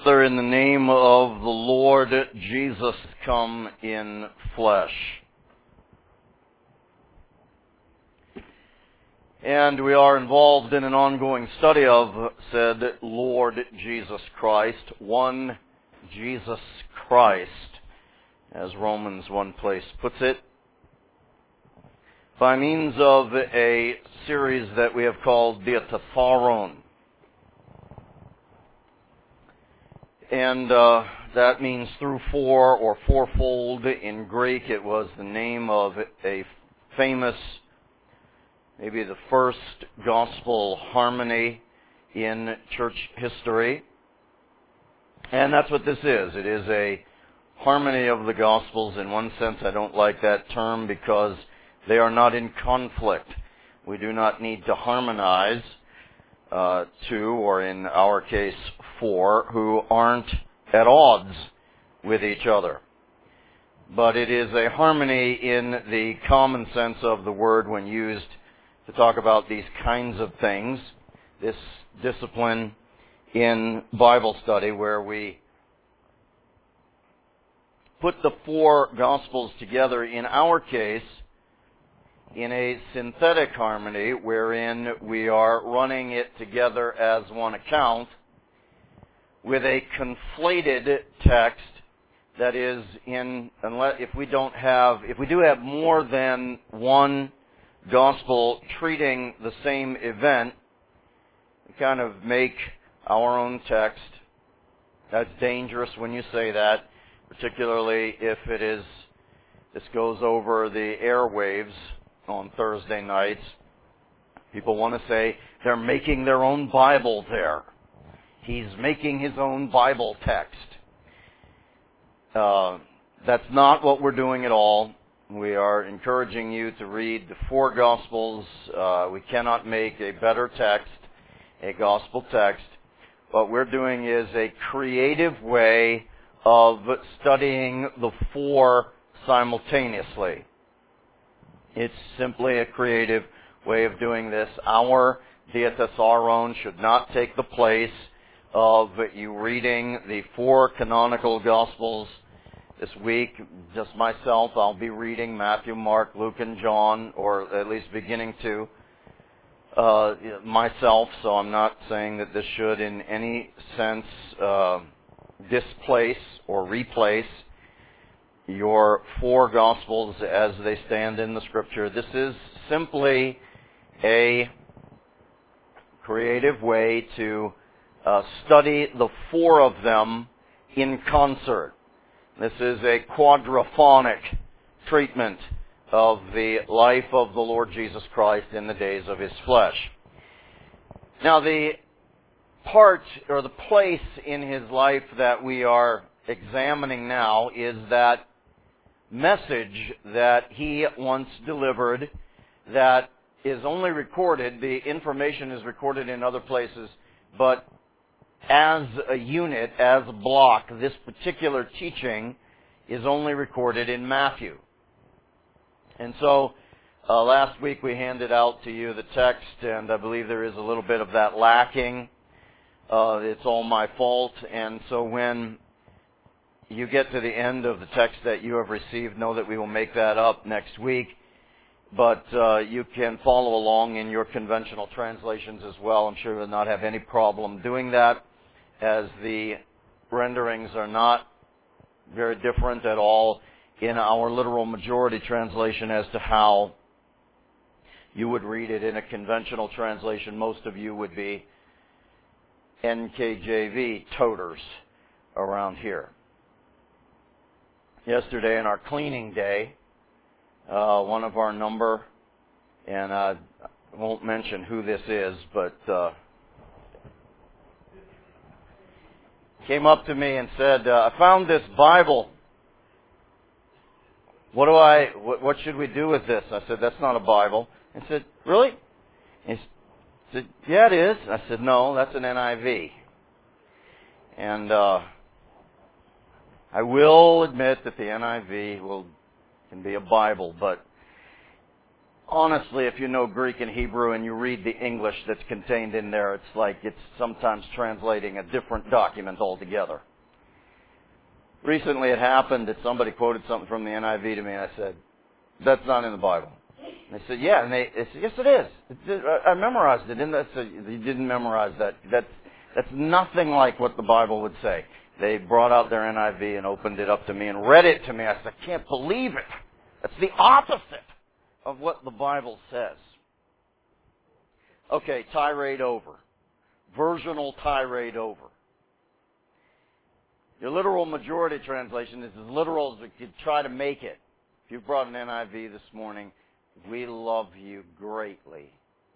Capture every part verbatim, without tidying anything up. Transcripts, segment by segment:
Father, in the name of the Lord Jesus come in flesh. And we are involved in an ongoing study of said Lord Jesus Christ, one Jesus Christ, as Romans one place puts it, by means of a series that we have called Diatapharon. And uh, that means through four or fourfold. In Greek, it was the name of a famous, maybe the first gospel harmony in church history. And that's what this is. It is a harmony of the Gospels. In one sense, I don't like that term because they are not in conflict. We do not need to harmonize uh, two, or in our case, four, who aren't at odds with each other. But it is a harmony in the common sense of the word when used to talk about these kinds of things, this discipline in Bible study where we put the four Gospels together, in our case, in a synthetic harmony wherein we are running it together as one account with a conflated text that is in, unless, if we don't have, if we do have more than one gospel treating the same event, we kind of make our own text. That's dangerous when you say that, particularly if it is, this goes over the airwaves on Thursday nights. People want to say they're making their own Bible there. He's making his own Bible text. Uh, that's not what we're doing at all. We are encouraging you to read the four Gospels. Uh, we cannot make a better text, a gospel text. What we're doing is a creative way of studying the four simultaneously. It's simply a creative way of doing this. Our Diatapharon should not take the place of you reading the four canonical Gospels. This week, just myself, I'll be reading Matthew, Mark, Luke, and John, or at least beginning to uh, myself, so I'm not saying that this should in any sense uh, displace or replace your four Gospels as they stand in the Scripture. This is simply a creative way to uh, study the four of them in concert. This is a quadraphonic treatment of the life of the Lord Jesus Christ in the days of His flesh. Now, the part or the place in His life that we are examining now is that message that He once delivered that is only recorded, the information is recorded in other places, but as a unit, as a block, this particular teaching is only recorded in Matthew. And so, uh, last week we handed out to you the text, and I believe there is a little bit of that lacking. Uh, it's all my fault, and so when you get to the end of the text that you have received, know that we will make that up next week. But uh, you can follow along in your conventional translations as well. I'm sure you'll not have any problem doing that, as the renderings are not very different at all in our literal majority translation as to how you would read it in a conventional translation. Most of you would be N K J V toters around here. Yesterday in our cleaning day, uh, one of our number, and I won't mention who this is, but uh, came up to me and said, uh, I found this Bible. What do I, what, what should we do with this? I said, that's not a Bible. He said, really? He said, yeah, it is. I said, no, that's an N I V. And uh, I will admit that the N I V will can be a Bible, but honestly, if you know Greek and Hebrew and you read the English that's contained in there, it's like it's sometimes translating a different document altogether. Recently it happened that somebody quoted something from the N I V to me, and I said, that's not in the Bible. And they said, yeah, and they, they said, yes, it is. It, I memorized it. And I said, you didn't memorize that. That's, that's nothing like what the Bible would say. They brought out their N I V and opened it up to me and read it to me. I said, I can't believe it. That's the opposite of what the Bible says. Okay, tirade over. Versional tirade over. Your literal majority translation is as literal as we could try to make it. If you brought an N I V this morning, we love you greatly.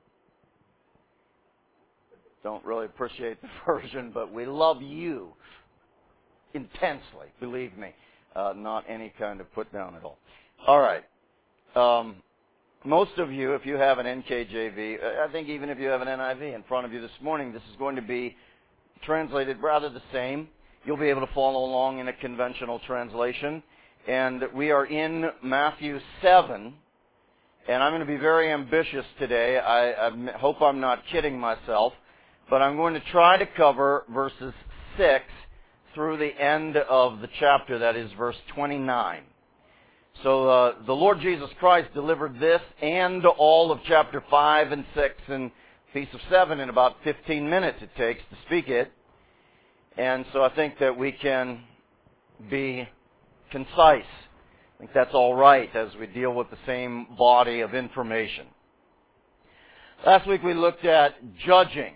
Don't really appreciate the version, but we love you intensely, believe me. Uh, not any kind of put down at all. All right. Um, most of you, if you have an N K J V, I think even if you have an N I V in front of you this morning, this is going to be translated rather the same. You'll be able to follow along in a conventional translation. And we are in Matthew seven. And I'm going to be very ambitious today. I, I hope I'm not kidding myself. But I'm going to try to cover verses six through the end of the chapter, that is verse twenty-nine. So uh, the Lord Jesus Christ delivered this and all of chapter five and six and piece of seven in about fifteen minutes it takes to speak it. And so I think that we can be concise. I think that's all right as we deal with the same body of information. Last week we looked at judging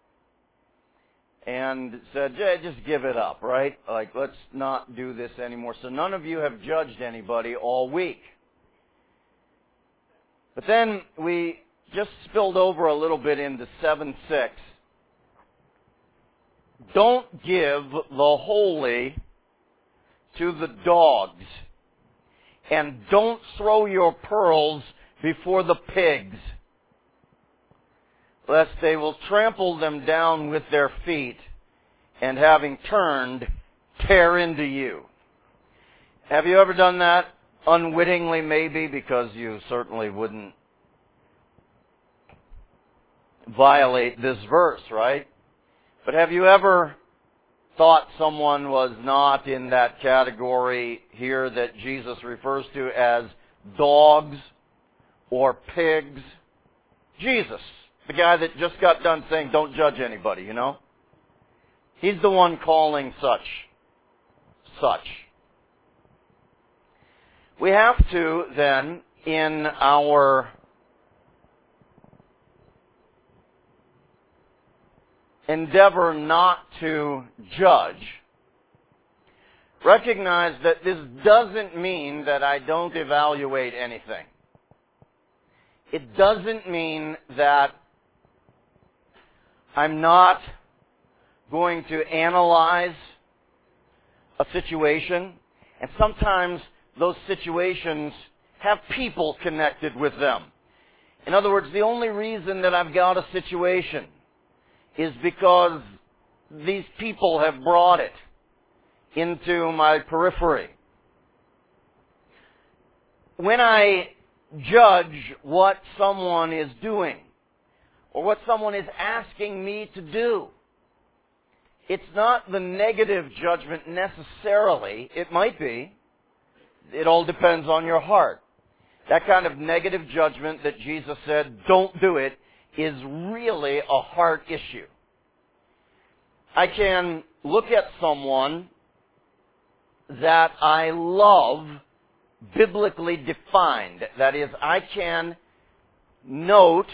and said, yeah, just give it up, right? Like, let's not do this anymore. So none of you have judged anybody all week. But then we just spilled over a little bit into seven six. Don't give the holy to the dogs, and don't throw your pearls before the pigs, lest they will trample them down with their feet, and having turned, tear into you. Have you ever done that? Unwittingly, maybe, because you certainly wouldn't violate this verse, right? But have you ever thought someone was not in that category here that Jesus refers to as dogs or pigs? Jesus, the guy that just got done saying, don't judge anybody, you know? He's the one calling such, such. We have to then, in our endeavor not to judge, recognize that this doesn't mean that I don't evaluate anything. It doesn't mean that I'm not going to analyze a situation, and sometimes those situations have people connected with them. In other words, the only reason that I've got a situation is because these people have brought it into my periphery. When I judge what someone is doing, or what someone is asking me to do, it's not the negative judgment necessarily. It might be. It all depends on your heart. That kind of negative judgment that Jesus said, don't do it, is really a heart issue. I can look at someone that I love biblically defined. That is, I can note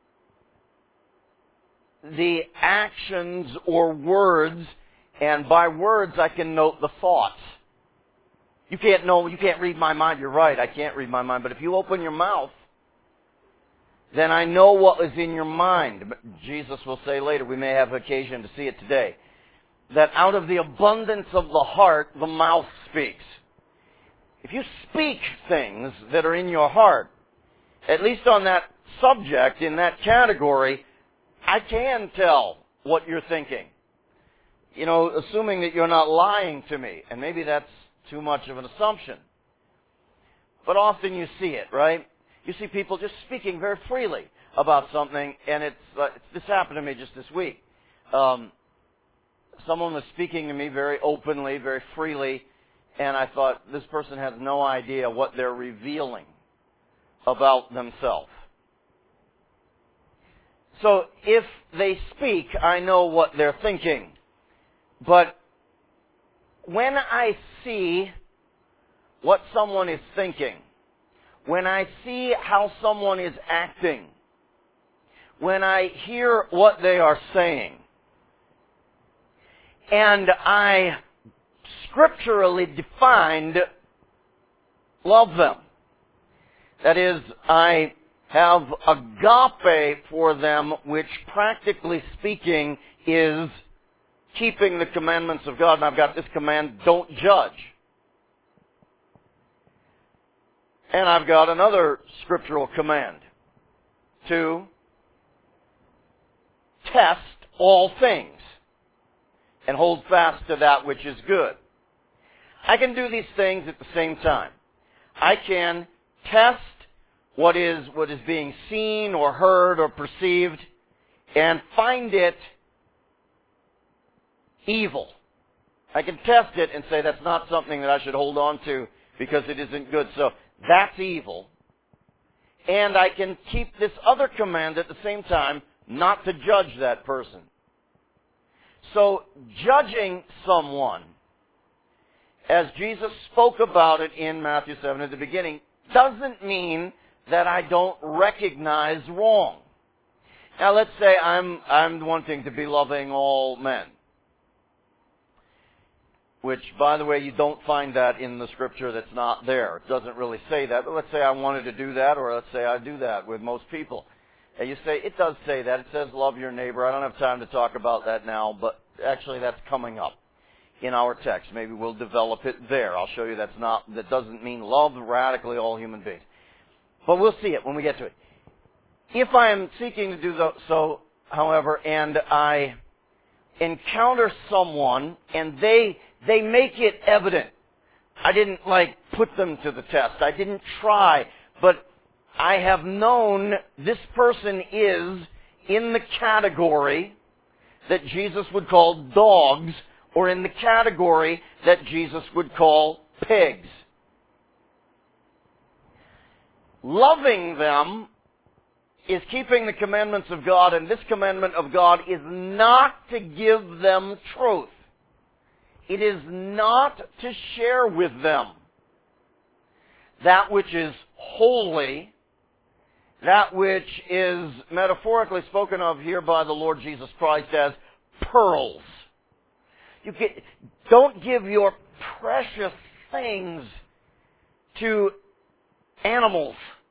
the actions or words, and by words I can note the thoughts. You can't know, you can't read my mind. You're right, I can't read my mind. But if you open your mouth, then I know what is in your mind. But Jesus will say later, we may have occasion to see it today, that out of the abundance of the heart, the mouth speaks. If you speak things that are in your heart, at least on that subject, in that category, I can tell what you're thinking. You know, assuming that you're not lying to me. And maybe that's too much of an assumption. But often you see it, right? you see people just speaking very freely about something, and it's, uh, this happened to me just this week. Um, someone was speaking to me very openly, very freely, and I thought, this person has no idea what they're revealing about themselves. So if they speak, I know what they're thinking. But when I see what someone is thinking, when I see how someone is acting, when I hear what they are saying, and I scripturally defined love them, that is, I have agape for them, which practically speaking is keeping the commandments of God. And I've got this command, don't judge. And I've got another scriptural command, to test all things and hold fast to that which is good. I can do these things at the same time. I can test what is what is being seen or heard or perceived and find it evil. I can test it and say that's not something that I should hold on to because it isn't good. So that's evil. And I can keep this other command at the same time, not to judge that person. So judging someone, as Jesus spoke about it in Matthew seven at the beginning, doesn't mean that I don't recognize wrong. Now let's say I'm I'm wanting to be loving all men. Which, by the way, you don't find that in the scripture. That's not there. It doesn't really say that. But let's say I wanted to do that, or let's say I do that with most people. And you say, it does say that. It says love your neighbor. I don't have time to talk about that now, but actually that's coming up in our text. Maybe we'll develop it there. I'll show you that's not, that doesn't mean love radically all human beings. But we'll see it when we get to it. If I am seeking to do so, however, and I encounter someone and they they make it evident, I didn't like put them to the test. I didn't try, but I have known this person is in the category that Jesus would call dogs, or in the category that Jesus would call pigs. Loving them is keeping the commandments of God, and this commandment of God is not to give them truth. It is not to share with them that which is holy, that which is metaphorically spoken of here by the Lord Jesus Christ as pearls. You get, don't give your precious things to animals.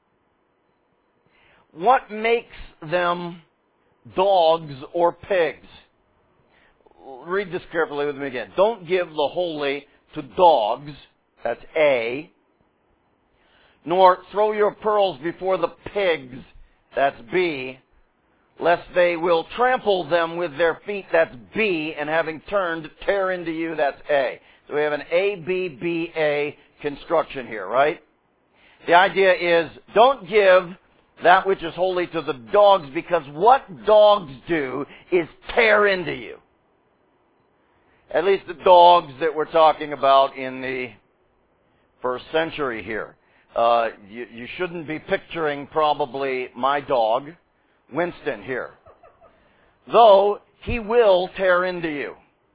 What makes them dogs or pigs? Read this carefully with me again. Don't give the holy to dogs, that's A, nor throw your pearls before the pigs, that's B, lest they will trample them with their feet, that's B, and having turned, tear into you, that's A. So we have an A, B, B, A construction here, right? The idea is, don't give that which is holy to the dogs, because what dogs do is tear into you. At least the dogs that we're talking about in the first century here. Uh, you, you shouldn't be picturing probably my dog, Winston, here. Though he will tear into you.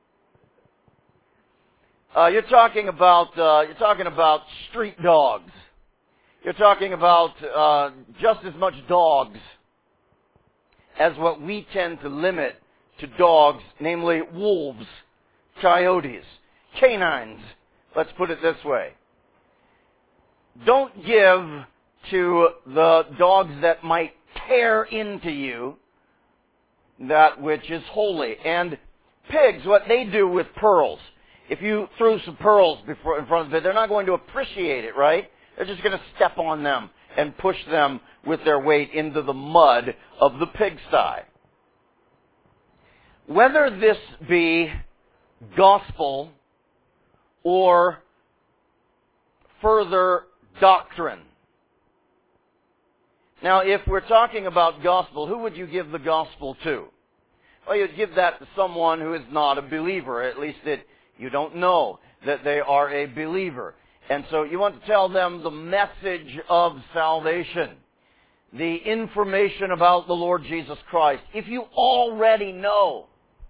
Uh, you're talking about uh, you're talking about street dogs. You're talking about uh, just as much dogs as what we tend to limit to dogs, namely wolves, coyotes, canines. Let's put it this way. Don't give to the dogs that might tear into you that which is holy. And pigs, what they do with pearls, if you threw some pearls before, in front of them, they're not going to appreciate it, right? They're just going to step on them and push them with their weight into the mud of the pigsty. Whether this be gospel or further doctrine, Now, if we're talking about gospel, who would you give the gospel to? Well, you'd give that to someone who is not a believer, at least that you don't know that they are a believer. And so you want to tell them the message of salvation, the information about the Lord Jesus Christ. If you already know,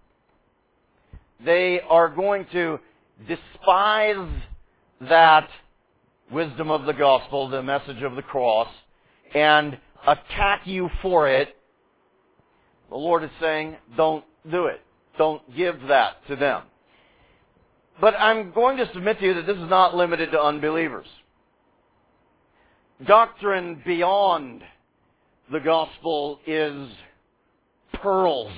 they are going to despise that wisdom of the gospel, the message of the cross, and attack you for it. The Lord is saying, don't do it. Don't give that to them. But I'm going to submit to you that this is not limited to unbelievers. Doctrine beyond the gospel is pearls.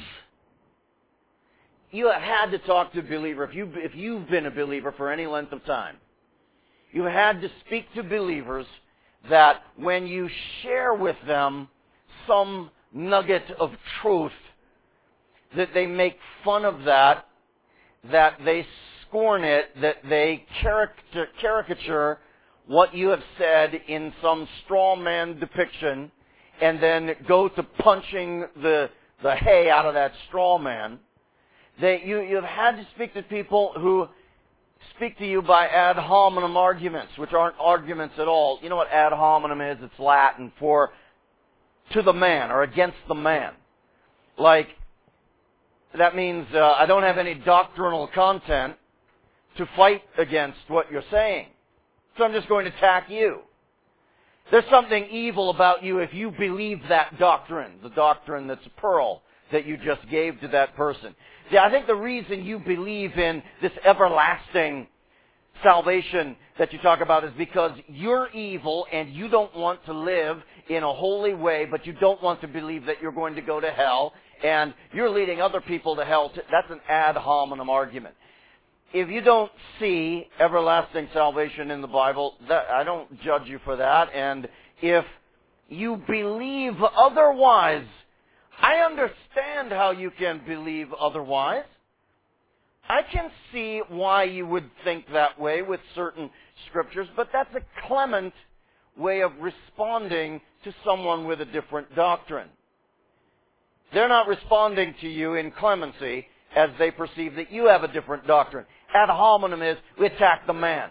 You have had to talk to a believer. If, you, if you've been a believer for any length of time, you've had to speak to believers that when you share with them some nugget of truth, that they make fun of that, that they scorn it, that they caricature, caricature what you have said in some straw man depiction, and then go to punching the, the hay out of that straw man. They, you, you've had to speak to people who speak to you by ad hominem arguments, which aren't arguments at all. You know what ad hominem is? It's Latin for to the man or against the man. Like, that means uh, I don't have any doctrinal content to fight against what you're saying. So I'm just going to attack you. There's something evil about you if you believe that doctrine, the doctrine that's a pearl that you just gave to that person. See, I think the reason you believe in this everlasting salvation that you talk about is because you're evil and you don't want to live in a holy way, but you don't want to believe that you're going to go to hell, and you're leading other people to hell. That's an ad hominem argument. If you don't see everlasting salvation in the Bible, that, I don't judge you for that. And if you believe otherwise, I understand how you can believe otherwise. I can see why you would think that way with certain scriptures, but that's a clement way of responding to someone with a different doctrine. They're not responding to you in clemency as they perceive that you have a different doctrine. Ad hominem is, we attack the man.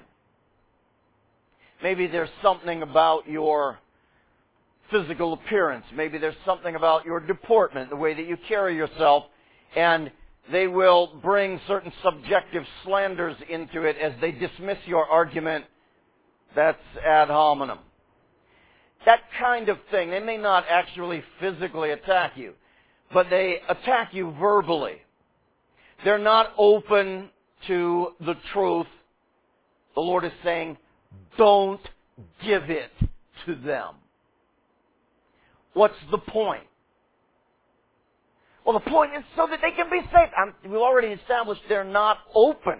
Maybe there's something about your physical appearance. Maybe there's something about your deportment, the way that you carry yourself, and they will bring certain subjective slanders into it as they dismiss your argument. That's ad hominem. That kind of thing. They may not actually physically attack you, but they attack you verbally. They're not open to the truth. The Lord is saying, don't give it to them. What's the point? Well, the point is so that they can be saved. I'm, we've already established they're not open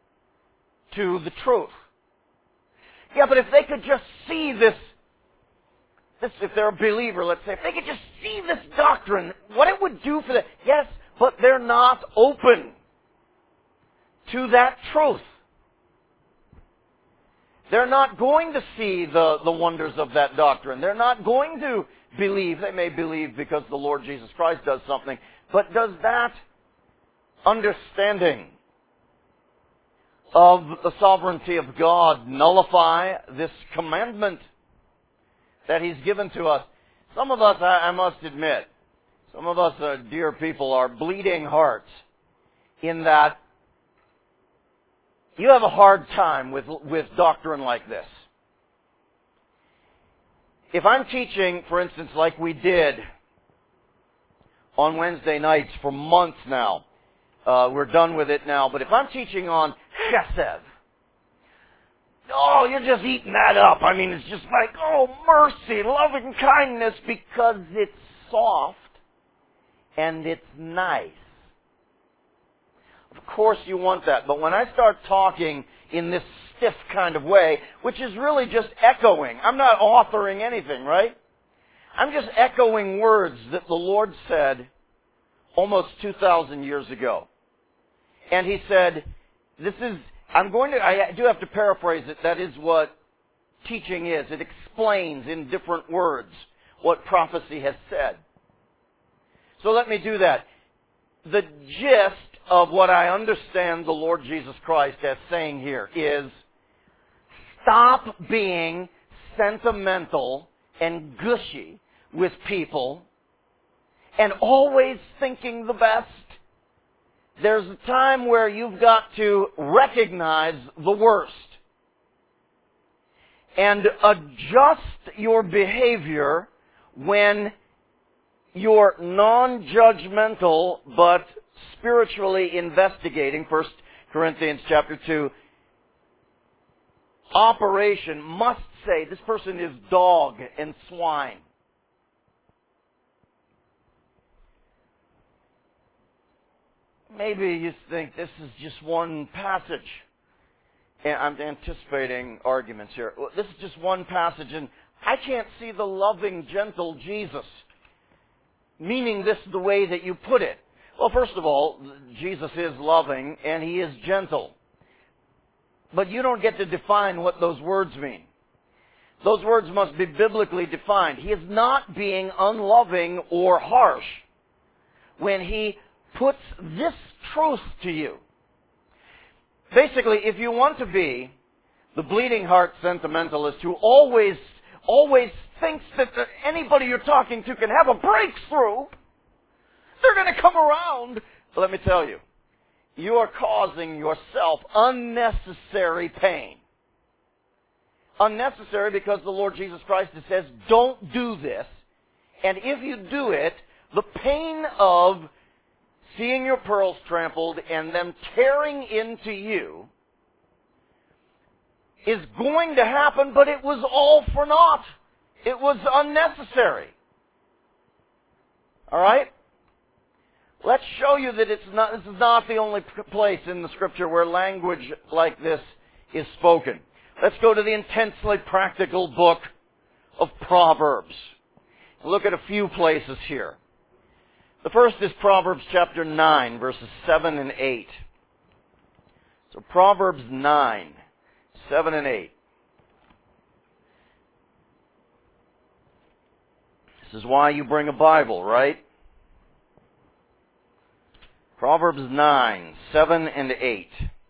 to the truth. Yeah, but if they could just see this, this, if they're a believer, let's say, if they could just see this doctrine, what it would do for them. Yes, but they're not open to that truth. They're not going to see the, the wonders of that doctrine. They're not going to believe. They may believe because the Lord Jesus Christ does something. But does that understanding of the sovereignty of God nullify this commandment that He's given to us? Some of us, I, I must admit, some of us, uh, dear people, are bleeding hearts in that you have a hard time with, with doctrine like this. If I'm teaching, for instance, like we did on Wednesday nights for months now, uh, we're done with it now, but if I'm teaching on chesed, oh, you're just eating that up. I mean, it's just like, oh, mercy, loving kindness, because it's soft and it's nice. Of course you want that, but when I start talking in this stiff kind of way, which is really just echoing, I'm not authoring anything, right? I'm just echoing words that the Lord said almost two thousand years ago. And He said, this is, I'm going to, I do have to paraphrase it, that is what teaching is. It explains in different words what prophecy has said. So let me do that. The gist of what I understand the Lord Jesus Christ as saying here is, stop being sentimental and gushy with people and always thinking the best. There's a time where you've got to recognize the worst and adjust your behavior when you're non-judgmental but spiritually investigating. First Corinthians chapter two. Operation must say this person is dog and swine. Maybe you think this is just one passage. And I'm anticipating arguments here. Well, this is just one passage, and I can't see the loving, gentle Jesus meaning this the way that you put it. Well, first of all, Jesus is loving, and He is gentle. But you don't get to define what those words mean. Those words must be biblically defined. He is not being unloving or harsh when He puts this truth to you. Basically, if you want to be the bleeding heart sentimentalist who always, always thinks that anybody you're talking to can have a breakthrough, they're going to come around. Let me tell you, you are causing yourself unnecessary pain. Unnecessary because the Lord Jesus Christ says, don't do this. And if you do it, the pain of seeing your pearls trampled and them tearing into you is going to happen, but it was all for naught. It was unnecessary. All right? Let's show you that it's not, this is not the only place in the Scripture where language like this is spoken. Let's go to the intensely practical book of Proverbs. Look at a few places here. The first is Proverbs chapter nine, verses seven and eight. So Proverbs nine, seven and eight. This is why you bring a Bible, right? Proverbs nine, seven and eight.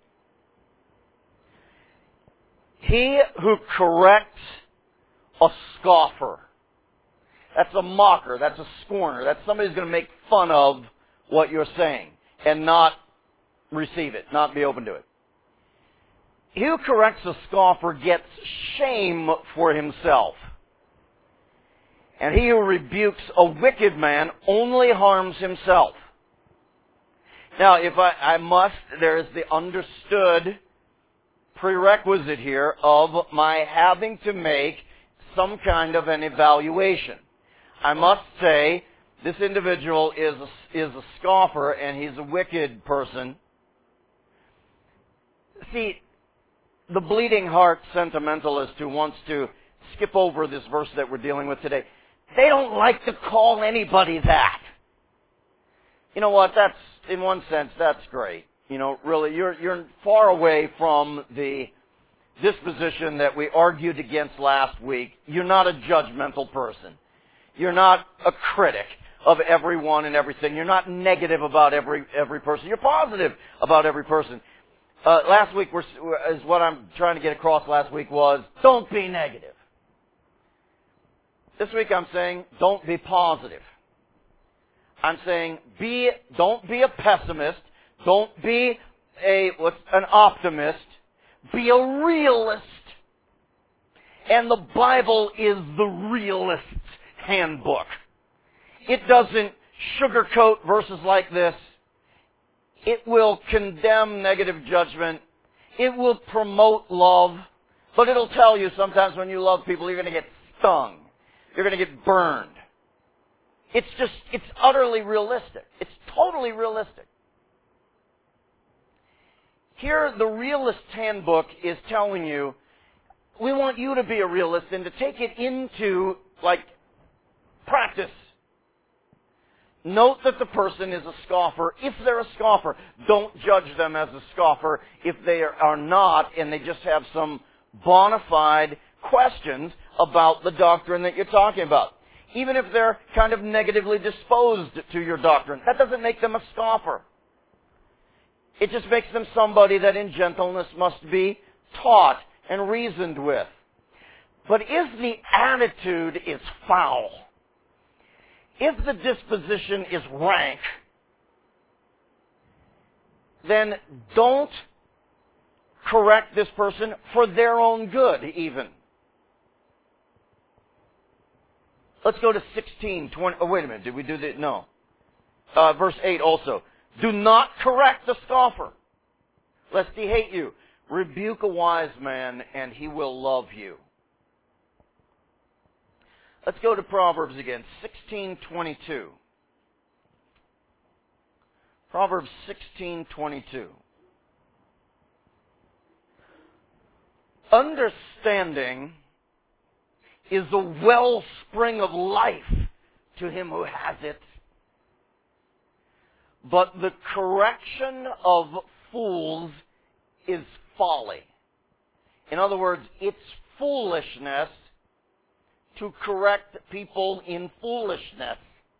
He who corrects a scoffer. That's a mocker. That's a scorner. That's somebody who's going to make fun of what you're saying and not receive it, not be open to it. He who corrects a scoffer gets shame for himself. And he who rebukes a wicked man only harms himself. Now, if I, I must, there is the understood prerequisite here of my having to make some kind of an evaluation. I must say, this individual is a, is a scoffer and he's a wicked person. See, the bleeding heart sentimentalist who wants to skip over this verse that we're dealing with today, they don't like to call anybody that. You know what? That's, in one sense, that's great. You know, really, you're, you're far away from the disposition that we argued against last week. You're not a judgmental person. You're not a critic of everyone and everything. You're not negative about every every person. You're positive about every person. Uh, last week, was, is what I'm trying to get across last week was, don't be negative. This week I'm saying, don't be positive. I'm saying, be don't be a pessimist. Don't be a what's an optimist. Be a realist. And the Bible is the realist's handbook. It doesn't sugarcoat verses like this. It will condemn negative judgment. It will promote love. But it'll tell you sometimes when you love people, you're going to get stung. You're going to get burned. It's just, it's utterly realistic. It's totally realistic. Here, the realist's handbook is telling you, we want you to be a realist and to take it into, like, practice. Note that the person is a scoffer. If they're a scoffer, don't judge them as a scoffer. If they are not, and they just have some bona fide questions about the doctrine that you're talking about. even if they're kind of negatively disposed to your doctrine. That doesn't make them a scoffer. It just makes them somebody that in gentleness must be taught and reasoned with. But if the attitude is foul, if the disposition is rank, then don't correct this person for their own good, even. Let's go to sixteen, twenty. Oh, wait a minute. Did we do that? No. Uh, verse eight also. Do not correct the scoffer, lest he hate you. Rebuke a wise man, and he will love you. Let's go to Proverbs again, sixteen twenty-two. Proverbs sixteen twenty-two. Understanding is the wellspring of life to him who has it, but the correction of fools is folly. In other words, it's foolishness to correct people in foolishness.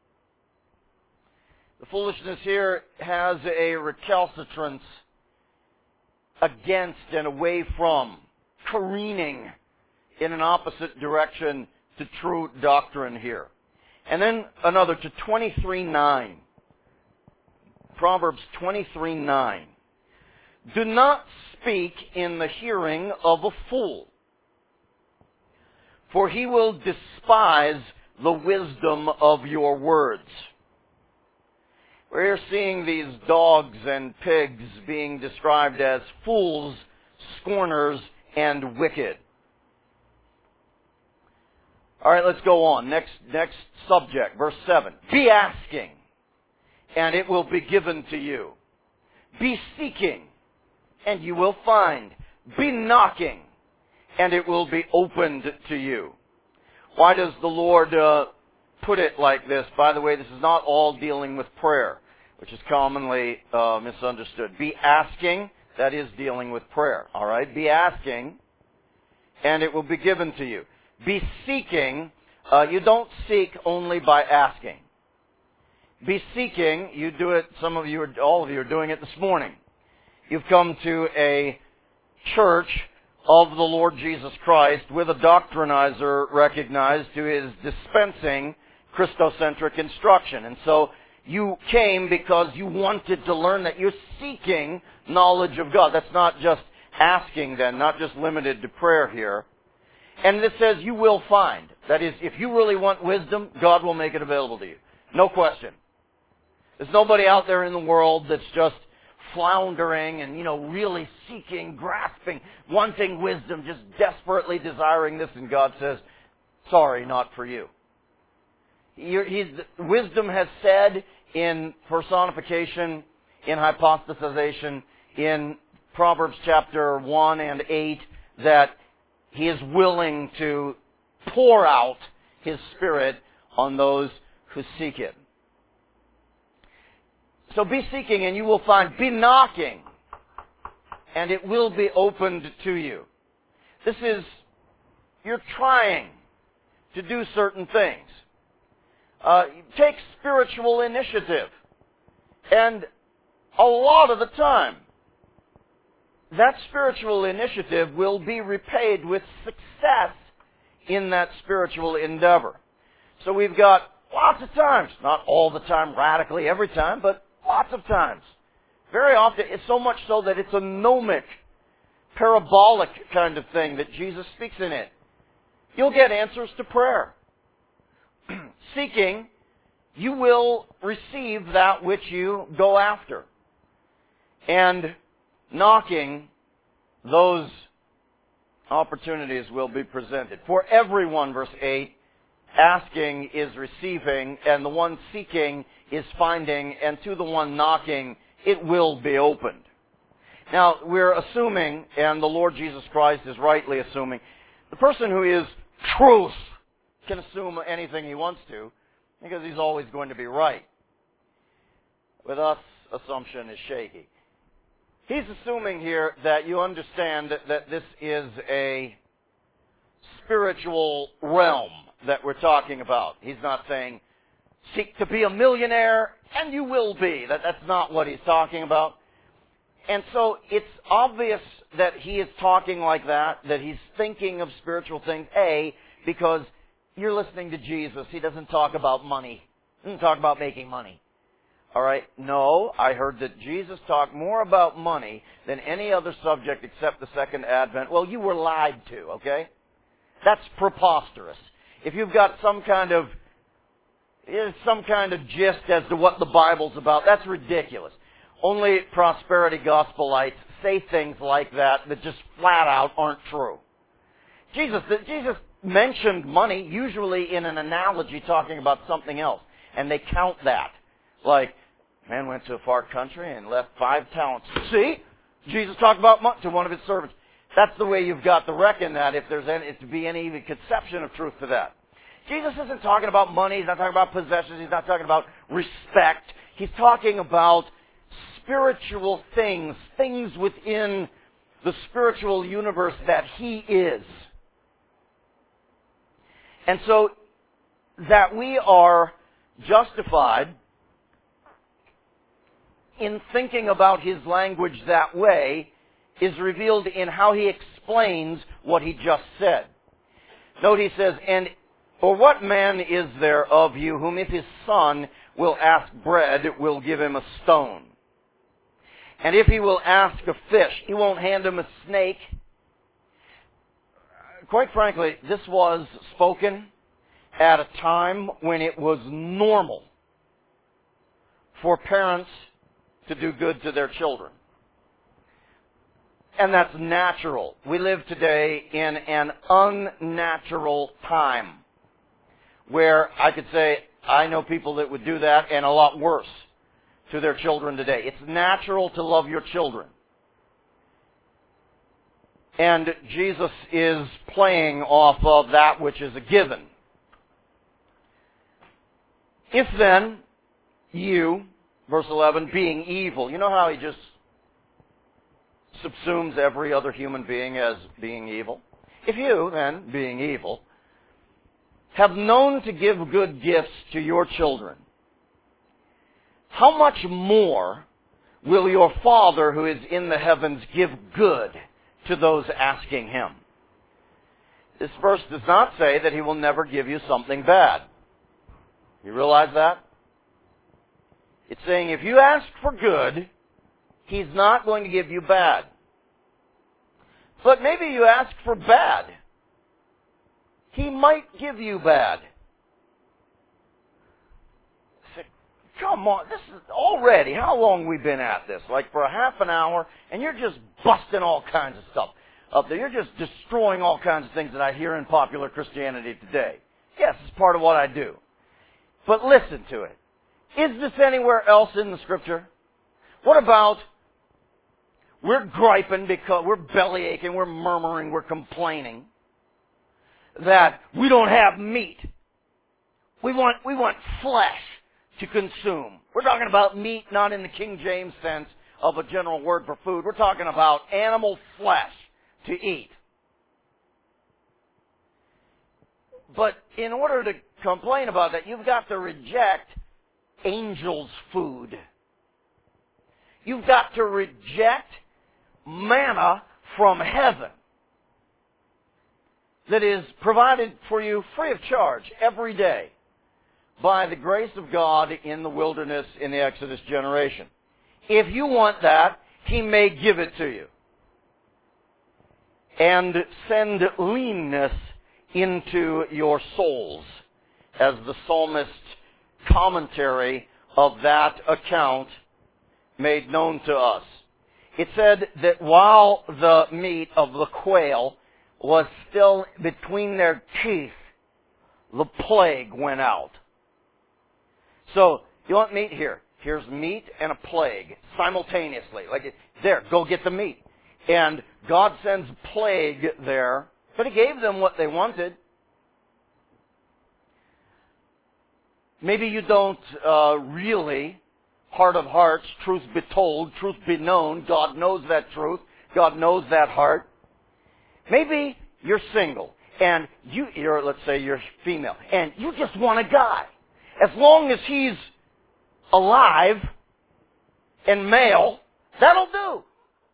The foolishness here has a recalcitrance against and away from, careening in an opposite direction to true doctrine here. And then another to twenty-three nine. Proverbs twenty-three nine. Do not speak in the hearing of a fool, for he will despise the wisdom of your words. We're seeing these dogs and pigs being described as fools, scorners, and wicked. All right, let's go on. Next, next subject, verse seven. Be asking, and it will be given to you. Be seeking, and you will find. Be knocking, and it will be opened to you. Why does the Lord uh, put it like this? By the way, this is not all dealing with prayer, which is commonly uh, misunderstood. Be asking, that is dealing with prayer. All right? Be asking, and it will be given to you. Be seeking. Uh, you don't seek only by asking. Be seeking. You do it, some of you, all of you are doing it this morning. You've come to a church of the Lord Jesus Christ with a doctrinizer recognized who is dispensing Christocentric instruction. And so you came because you wanted to learn that. You're seeking knowledge of God. That's not just asking then, not just limited to prayer here. And it says you will find. That is, if you really want wisdom, God will make it available to you. No question. There's nobody out there in the world that's just floundering and, you know, really seeking, grasping, wanting wisdom, just desperately desiring this, and God says, sorry, not for you. You're, he's, wisdom has said in personification, in hypostatization, in Proverbs chapter one and eight, that He is willing to pour out His Spirit on those who seek it. So be seeking and you will find. Be knocking and it will be opened to you. This is, you're trying to do certain things. Uh, take spiritual initiative. And a lot of the time, that spiritual initiative will be repaid with success in that spiritual endeavor. So we've got lots of times, not all the time, radically every time, but lots of times. Very often, it's so much so that it's a gnomic, parabolic kind of thing that Jesus speaks in it. You'll get answers to prayer. Seeking, you will receive that which you go after. And knocking, those opportunities will be presented. For everyone, verse eight, asking is receiving, and the one seeking is finding, and to the one knocking, it will be opened. Now, we're assuming, and the Lord Jesus Christ is rightly assuming, the person who is truth can assume anything he wants to, because he's always going to be right. With us, assumption is shaky. He's assuming here that you understand that this is a spiritual realm, that we're talking about. He's not saying, seek to be a millionaire, and you will be. That, that's not what he's talking about. And so it's obvious that he is talking like that, that he's thinking of spiritual things, A, because you're listening to Jesus. He doesn't talk about money. He doesn't talk about making money. All right? No, I heard that Jesus talked more about money than any other subject except the second advent. Well, you were lied to, okay? That's preposterous. If you've got some kind of some kind of gist as to what the Bible's about, that's ridiculous. Only prosperity gospelites say things like that that just flat out aren't true. Jesus, Jesus mentioned money usually in an analogy talking about something else, and they count that. Like, man went to a far country and left five talents. See? Jesus talked about money to one of his servants. That's the way you've got to reckon that if there's any, to be any conception of truth to that. Jesus isn't talking about money. He's not talking about possessions. He's not talking about respect. He's talking about spiritual things, things within the spiritual universe that he is. And so that we are justified in thinking about his language that way is revealed in how he explains what he just said. Note he says, and or what man is there of you whom if his son will ask bread, will give him a stone? And if he will ask a fish, he won't hand him a snake? Quite frankly, this was spoken at a time when it was normal for parents to do good to their children. And that's natural. We live today in an unnatural time where I could say I know people that would do that and a lot worse to their children today. It's natural to love your children. And Jesus is playing off of that which is a given. If then you, verse eleven, being evil, you know how he just subsumes every other human being as being evil? If you, then, being evil, have known to give good gifts to your children, how much more will your Father who is in the heavens give good to those asking him? This verse does not say that he will never give you something bad. You realize that? It's saying if you ask for good, he's not going to give you bad. But maybe you ask for bad. He might give you bad. Say, come on, this is already, how long we been at this? Like for a half an hour, and you're just busting all kinds of stuff up there. You're just destroying all kinds of things that I hear in popular Christianity today. Yes, it's part of what I do. But listen to it. Is this anywhere else in the Scripture? What about we're griping because we're belly aching, we're murmuring, we're complaining that we don't have meat. We want we want flesh to consume. We're talking about meat not in the King James sense of a general word for food. We're talking about animal flesh to eat. But in order to complain about that, you've got to reject angels' food. You've got to reject manna from heaven that is provided for you free of charge every day by the grace of God in the wilderness in the Exodus generation. If you want that, he may give it to you. And send leanness into your souls, as the psalmist's commentary of that account made known to us. It said that while the meat of the quail was still between their teeth, the plague went out. So, you want meat? Here. Here's meat and a plague simultaneously. Like, there, go get the meat. And God sends plague there, but he gave them what they wanted. Maybe you don't uh, really, heart of hearts, truth be told, truth be known. God knows that truth. God knows that heart. Maybe you're single, and you, you're, let's say you're female, and you just want a guy. As long as he's alive and male, that'll do.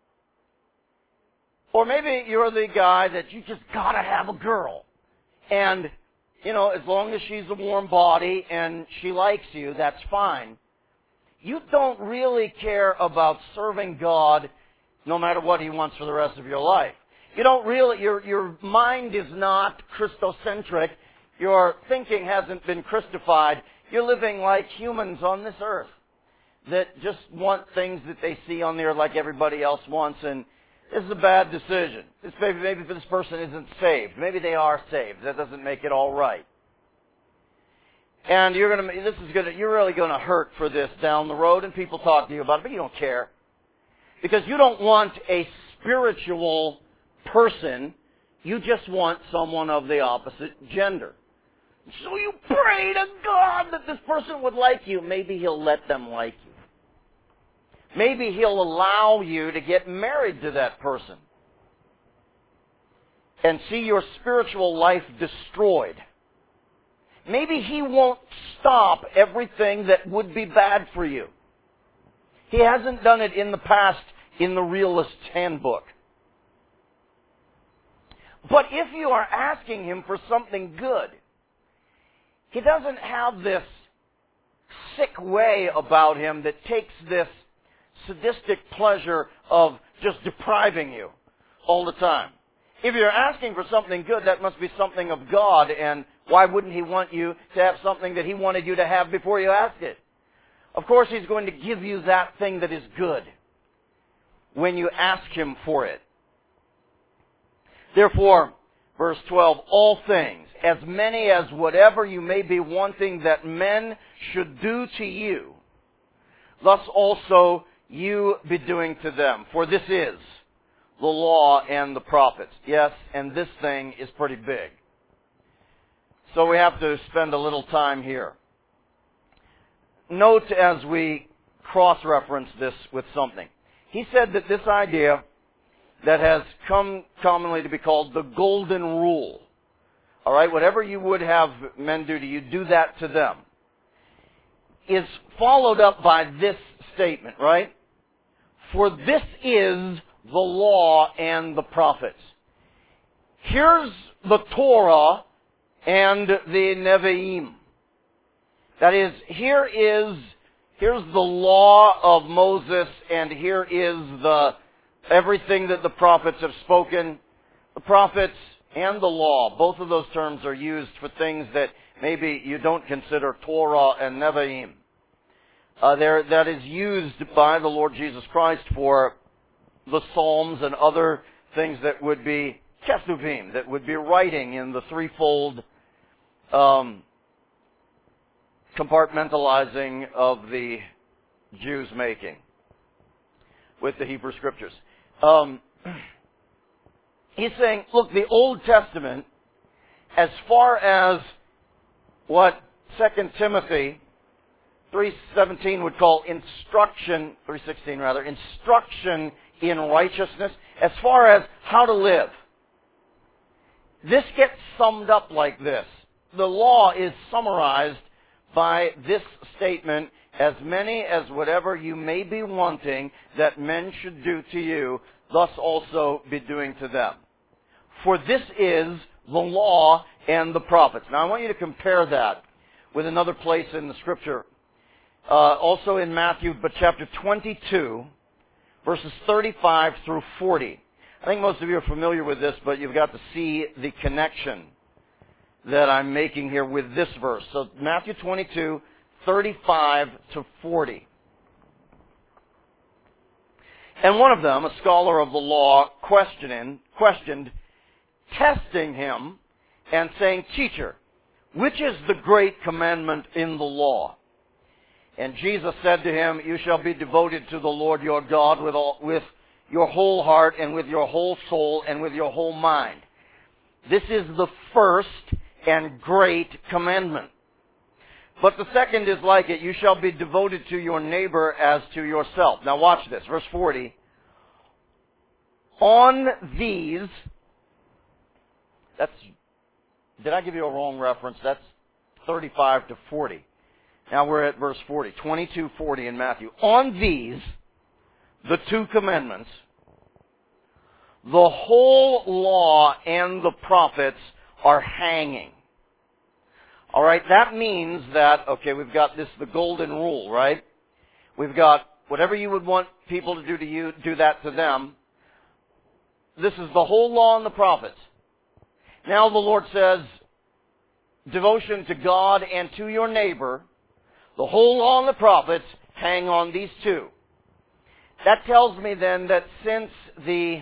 Or maybe you're the guy that you just gotta have a girl. And, you know, as long as she's a warm body and she likes you, that's fine. You don't really care about serving God no matter what He wants for the rest of your life. You don't really, your, your mind is not Christocentric. Your thinking hasn't been Christified. You're living like humans on this earth that just want things that they see on the earth like everybody else wants, and this is a bad decision. This maybe, maybe this person isn't saved. Maybe they are saved. That doesn't make it all right. And you're gonna, this is gonna, you're really gonna hurt for this down the road, and people talk to you about it, but you don't care. Because you don't want a spiritual person, you just want someone of the opposite gender. So you pray to God that this person would like you. Maybe He'll let them like you. Maybe He'll allow you to get married to that person and see your spiritual life destroyed. Maybe He won't stop everything that would be bad for you. He hasn't done it in the past in the Realist's Handbook. But if you are asking Him for something good, He doesn't have this sick way about Him that takes this sadistic pleasure of just depriving you all the time. If you're asking for something good, that must be something of God, and why wouldn't He want you to have something that He wanted you to have before you asked it? Of course, He's going to give you that thing that is good when you ask Him for it. Therefore, verse twelve, all things, as many as whatever you may be wanting that men should do to you, thus also you be doing to them. For this is the law and the prophets. Yes, and this thing is pretty big. So we have to spend a little time here. Note as we cross-reference this with something. He said that this idea that has come commonly to be called the golden rule, all right, whatever you would have men do to you, do that to them, is followed up by this statement, right? For this is the law and the prophets. Here's the Torah and the Nevi'im. That is, here is, here's the law of Moses, and here is the everything that the prophets have spoken. The prophets and the law, both of those terms are used for things that maybe you don't consider Torah and Nevi'im. Uh, there, that is used by the Lord Jesus Christ for the Psalms and other things that would be Ketuvim, that would be writing in the threefold um, compartmentalizing of the Jews' making with the Hebrew Scriptures. Um, he's saying, look, the Old Testament, as far as what Second Timothy three seventeen would call instruction, three sixteen rather, instruction in righteousness, as far as how to live. This gets summed up like this. The law is summarized by this statement, as many as whatever you may be wanting that men should do to you, thus also be doing to them. For this is the law and the prophets. Now I want you to compare that with another place in the Scripture. Uh, also in Matthew, but chapter twenty-two, verses thirty-five through forty. I think most of you are familiar with this, but you've got to see the connection that I'm making here with this verse. So Matthew twenty-two, thirty-five to forty. And one of them, a scholar of the law, questioning, questioned, testing him, and saying, Teacher, which is the great commandment in the law? And Jesus said to him, You shall be devoted to the Lord your God with all, with your whole heart and with your whole soul and with your whole mind. This is the first and great commandment. But the second is like it. You shall be devoted to your neighbor as to yourself. Now watch this. Verse forty. On these, that's did I give you a wrong reference? That's thirty-five to forty. Now we're at verse forty. twenty-two forty in Matthew. On these, the two commandments, the whole law and the prophets are hanging. All right, that means that, okay, we've got this, the golden rule, right? We've got whatever you would want people to do to you, do that to them. This is the whole law and the prophets. Now the Lord says, devotion to God and to your neighbor, the whole law and the prophets hang on these two. That tells me then that since the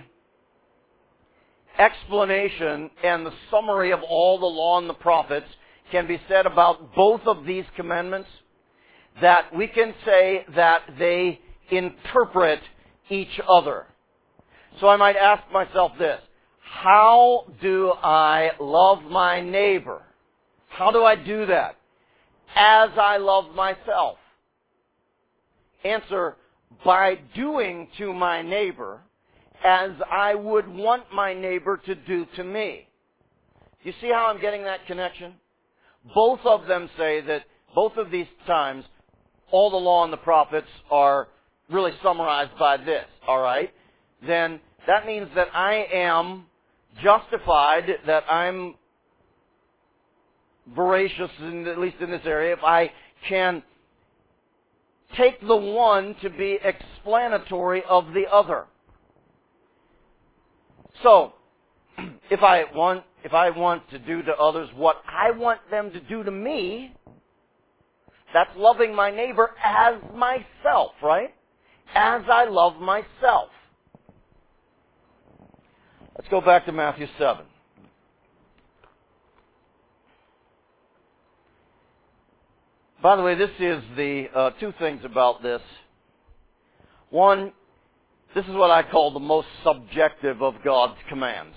explanation and the summary of all the law and the prophets can be said about both of these commandments, that we can say that they interpret each other. So I might ask myself this: how do I love my neighbor? How do I do that? As I love myself. Answer: by doing to my neighbor as I would want my neighbor to do to me. You see how I'm getting that connection? Both of them say that both of these times, all the law and the prophets are really summarized by this, all right? Then that means that I am justified, that I'm voracious, in, at least in this area, if I can take the one to be explanatory of the other. So, if I want, if I want to do to others what I want them to do to me, that's loving my neighbor as myself, right? As I love myself. Let's go back to Matthew seven. By the way, this is the uh, two things about this. One, this is what I call the most subjective of God's commands.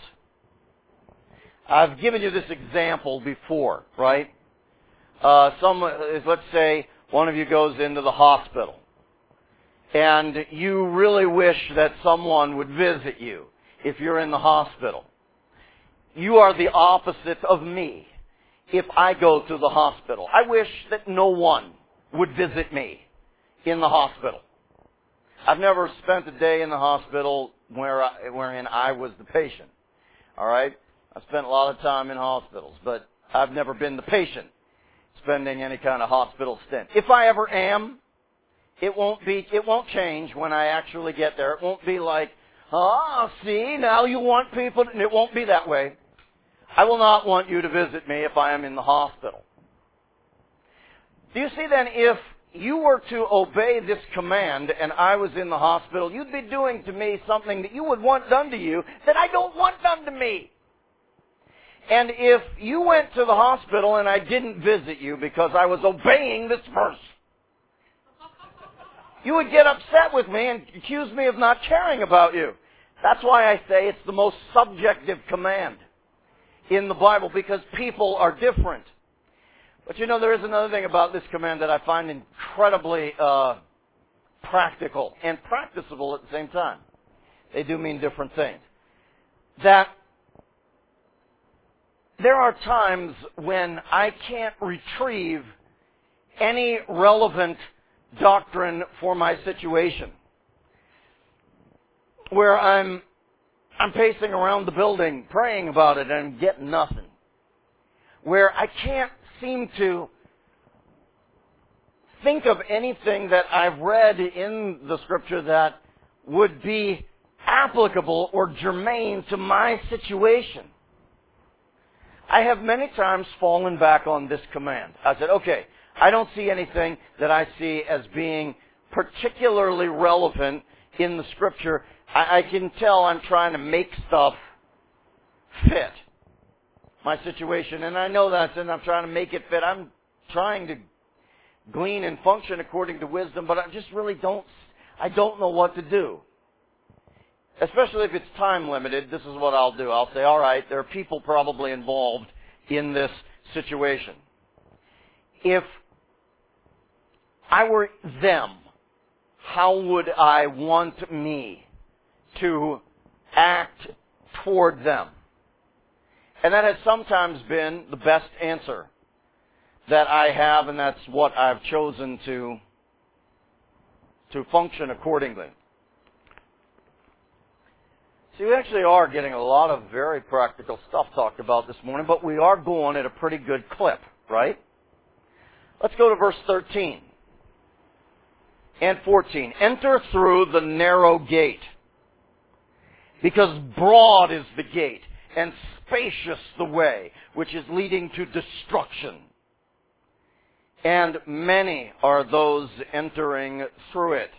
I've given you this example before, right? Uh, some, let's say one of you goes into the hospital, and you really wish that someone would visit you if you're in the hospital. You are the opposite of me if I go to the hospital. I wish that no one would visit me in the hospital. I've never spent a day in the hospital where I, wherein I was the patient. All right? I've spent a lot of time in hospitals, but I've never been the patient spending any kind of hospital stint. If I ever am, it won't be, it won't change when I actually get there. It won't be like, ah, see, now you want people, and it won't be that way. I will not want you to visit me if I am in the hospital. Do you see then, if you were to obey this command and I was in the hospital, you'd be doing to me something that you would want done to you that I don't want done to me. And if you went to the hospital and I didn't visit you because I was obeying this verse, you would get upset with me and accuse me of not caring about you. That's why I say it's the most subjective command in the Bible, because people are different. But you know, there is another thing about this command that I find incredibly uh, practical and practicable at the same time. They do mean different things. That there are times when I can't retrieve any relevant doctrine for my situation, where I'm I'm pacing around the building praying about it and getting nothing, where I can't seem to think of anything that I've read in the Scripture that would be applicable or germane to my situation. I have many times fallen back on this command. I said, okay, I don't see anything that I see as being particularly relevant in the Scripture. I, I can tell I'm trying to make stuff fit my situation. And I know that, and I'm trying to make it fit. I'm trying to glean and function according to wisdom, but I just really don't, I don't know what to do. Especially if it's time limited, this is what I'll do. I'll say, all right, there are people probably involved in this situation. If I were them, how would I want me to act toward them? And that has sometimes been the best answer that I have, and that's what I've chosen to, to function accordingly. See, we actually are getting a lot of very practical stuff talked about this morning, but we are going at a pretty good clip, right? Let's go to verse thirteen and fourteen. Enter through the narrow gate, because broad is the gate, and spacious the way, which is leading to destruction. And many are those entering through it.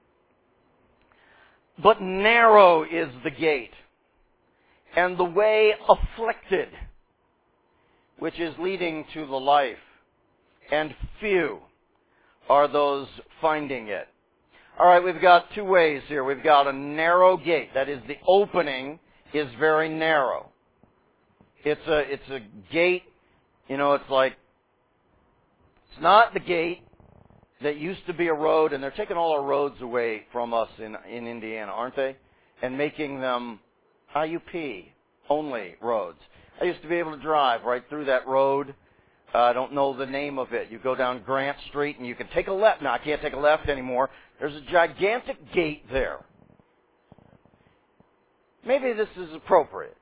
But narrow is the gate, and the way afflicted, which is leading to the life, and few are those finding it. All right, we've got two ways here. We've got a narrow gate. That is, the opening is very narrow. It's a, it's a gate, you know, it's like, it's not the gate that used to be a road, and they're taking all our roads away from us in, in Indiana, aren't they? And making them I U P only roads. I used to be able to drive right through that road. Uh, I don't know the name of it. You go down Grant Street and you can take a left. Now I can't take a left anymore. There's a gigantic gate there. Maybe this is appropriate.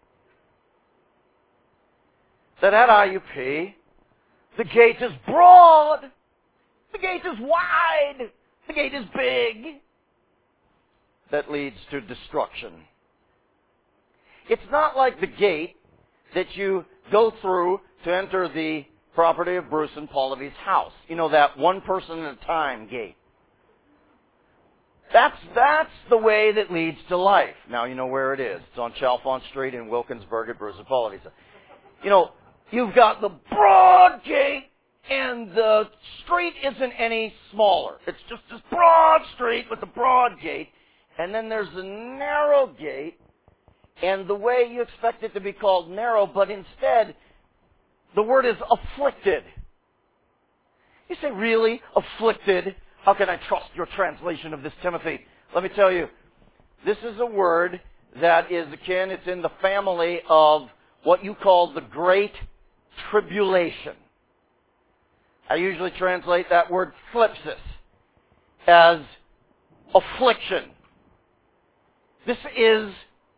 That at I U P, the gate is broad. The gate is wide. The gate is big. That leads to destruction. It's not like the gate that you go through to enter the property of Bruce and Paulavie's house. You know, that one person at a time gate. That's, that's the way that leads to life. Now you know where it is. It's on Chalfont Street in Wilkinsburg at Bruce and Paulavie's. You know, you've got the broad gate, and the street isn't any smaller. It's just this broad street with a broad gate. And then there's a narrow gate. And the way you expect it to be called narrow, but instead, the word is afflicted. You say, really? Afflicted? How can I trust your translation of this, Timothy? Let me tell you, this is a word that is akin, it's in the family of what you call the Great Tribulation. I usually translate that word thlipsis as affliction. This is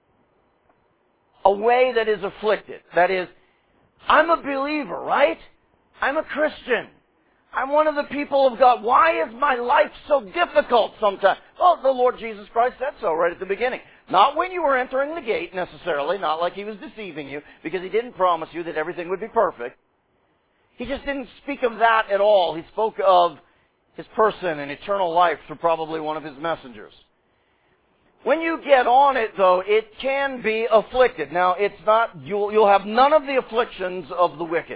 a way that is afflicted. That is, I'm a believer, right? I'm a Christian. I'm one of the people of God. Why is my life so difficult sometimes? Well, the Lord Jesus Christ said so right at the beginning. Not when you were entering the gate necessarily, not like He was deceiving you, because He didn't promise you that everything would be perfect. He just didn't speak of that at all. He spoke of His person and eternal life through probably one of His messengers. When you get on it, though, it can be afflicted. Now, it's not, you'll, you'll have none of the afflictions of the wicked.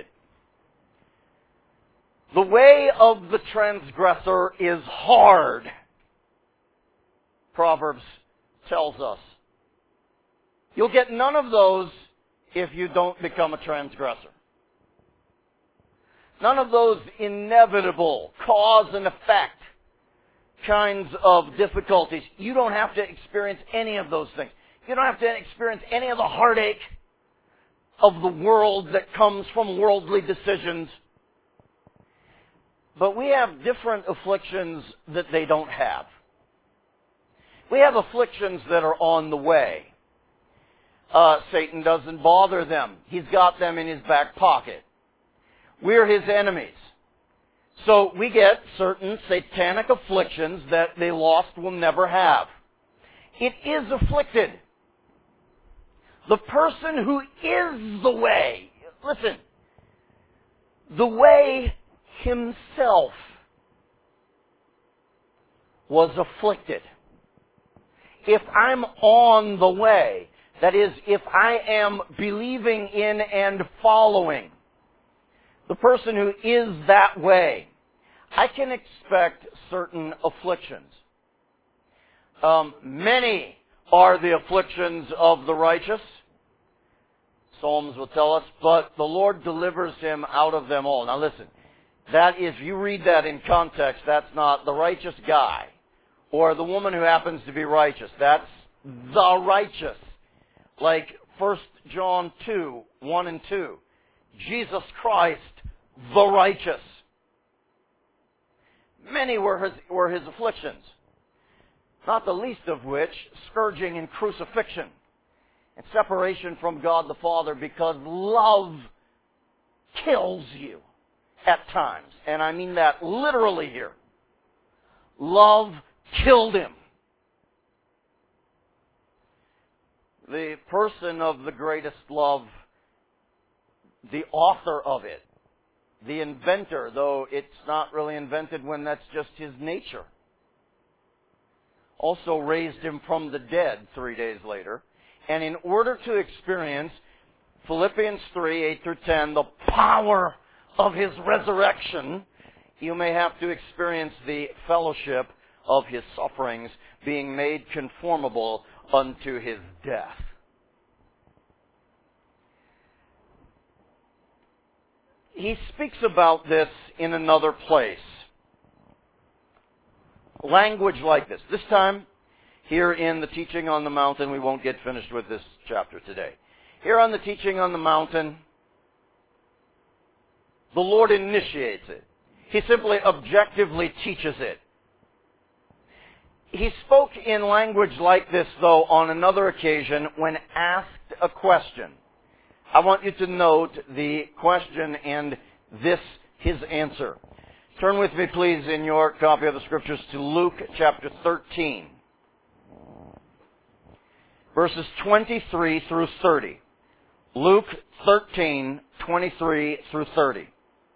The way of the transgressor is hard, Proverbs tells us. You'll get none of those if you don't become a transgressor. None of those inevitable cause and effect kinds of difficulties. You don't have to experience any of those things. You don't have to experience any of the heartache of the world that comes from worldly decisions. But we have different afflictions that they don't have. We have afflictions that are on the way. Uh, Satan doesn't bother them. He's got them in his back pocket. We're his enemies. So we get certain satanic afflictions that the lost will never have. It is afflicted. The person who is the way, listen, the way himself was afflicted. If I'm on the way, that is, if I am believing in and following the person who is that way, I can expect certain afflictions. Um, many are the afflictions of the righteous, Psalms will tell us, but the Lord delivers him out of them all. Now listen, that if you read that in context, that's not the righteous guy or the woman who happens to be righteous. That's the righteous. Like First John two, one and two. Jesus Christ, the righteous. Many were his, were his afflictions, not the least of which scourging and crucifixion and separation from God the Father, because love kills you at times. And I mean that literally here. Love killed him. The person of the greatest love, the author of it, the inventor, though it's not really invented when that's just his nature, also raised him from the dead three days later. And in order to experience Philippians three, eight through ten, the power of his resurrection, you may have to experience the fellowship of his sufferings, being made conformable unto his death. He speaks about this in another place. Language like this. This time, here in the Teaching on the Mountain, we won't get finished with this chapter today. Here on the Teaching on the Mountain, the Lord initiates it. He simply objectively teaches it. He spoke in language like this, though, on another occasion when asked a question. I want you to note the question and this, his answer. Turn with me, please, in your copy of the Scriptures to Luke chapter thirteen. Verses twenty-three through thirty. Luke thirteen, twenty-three through thirty.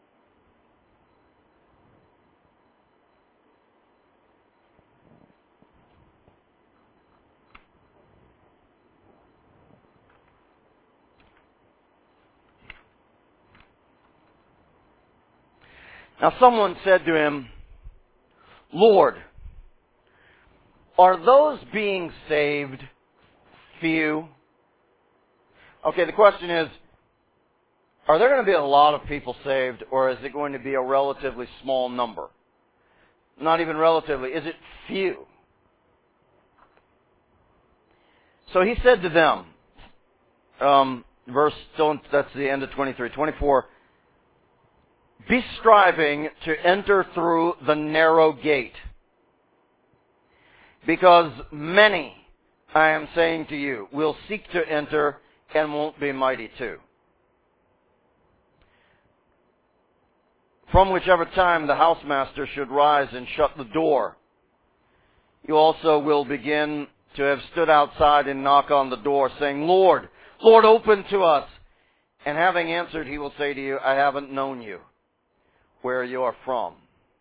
Now someone said to him, Lord, are those being saved few? Okay, the question is, are there going to be a lot of people saved, or is it going to be a relatively small number? Not even relatively. Is it few? So he said to them, um, verse, that's the end of twenty-three, twenty-four, be striving to enter through the narrow gate, because many, I am saying to you, will seek to enter and won't be mighty too. From whichever time the housemaster should rise and shut the door, you also will begin to have stood outside and knock on the door, saying, Lord, Lord, open to us. And having answered, he will say to you, I haven't known you, where you are from.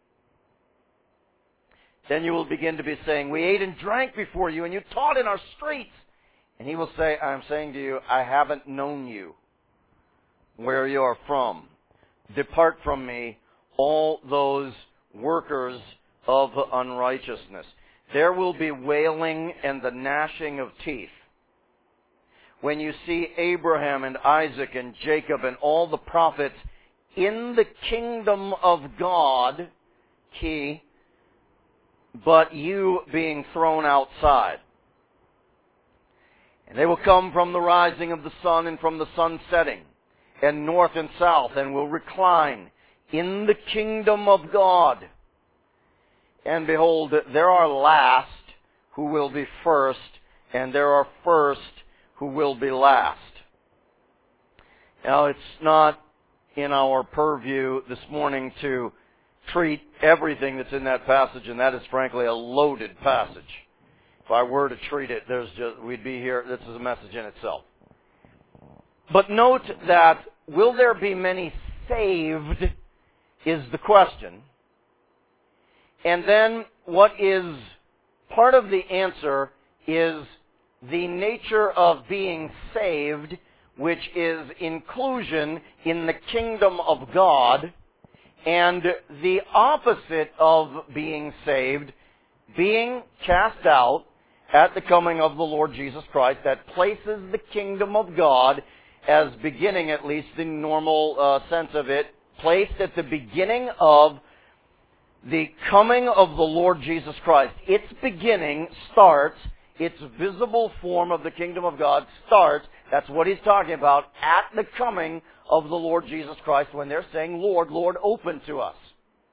Then you will begin to be saying, we ate and drank before you, and you taught in our streets. And he will say, I am saying to you, I haven't known you, where you are from. Depart from me, all those workers of unrighteousness. There will be wailing and the gnashing of teeth when you see Abraham and Isaac and Jacob and all the prophets in the kingdom of God, key, but you being thrown outside. And they will come from the rising of the sun and from the sun setting, and north and south, and will recline in the kingdom of God. And behold, there are last who will be first, and there are first who will be last. Now, it's not in our purview this morning to treat everything that's in that passage, and that is frankly a loaded passage. If I were to treat it, there's just, we'd be here, this is a message in itself. But note that, will there be many saved, is the question. And then what is part of the answer is the nature of being saved, which is inclusion in the kingdom of God, and the opposite of being saved, being cast out at the coming of the Lord Jesus Christ, that places the kingdom of God as beginning, at least the normal uh, sense of it, placed at the beginning of the coming of the Lord Jesus Christ. Its beginning starts, its visible form of the kingdom of God starts That's what he's talking about at the coming of the Lord Jesus Christ when they're saying, Lord, Lord, open to us.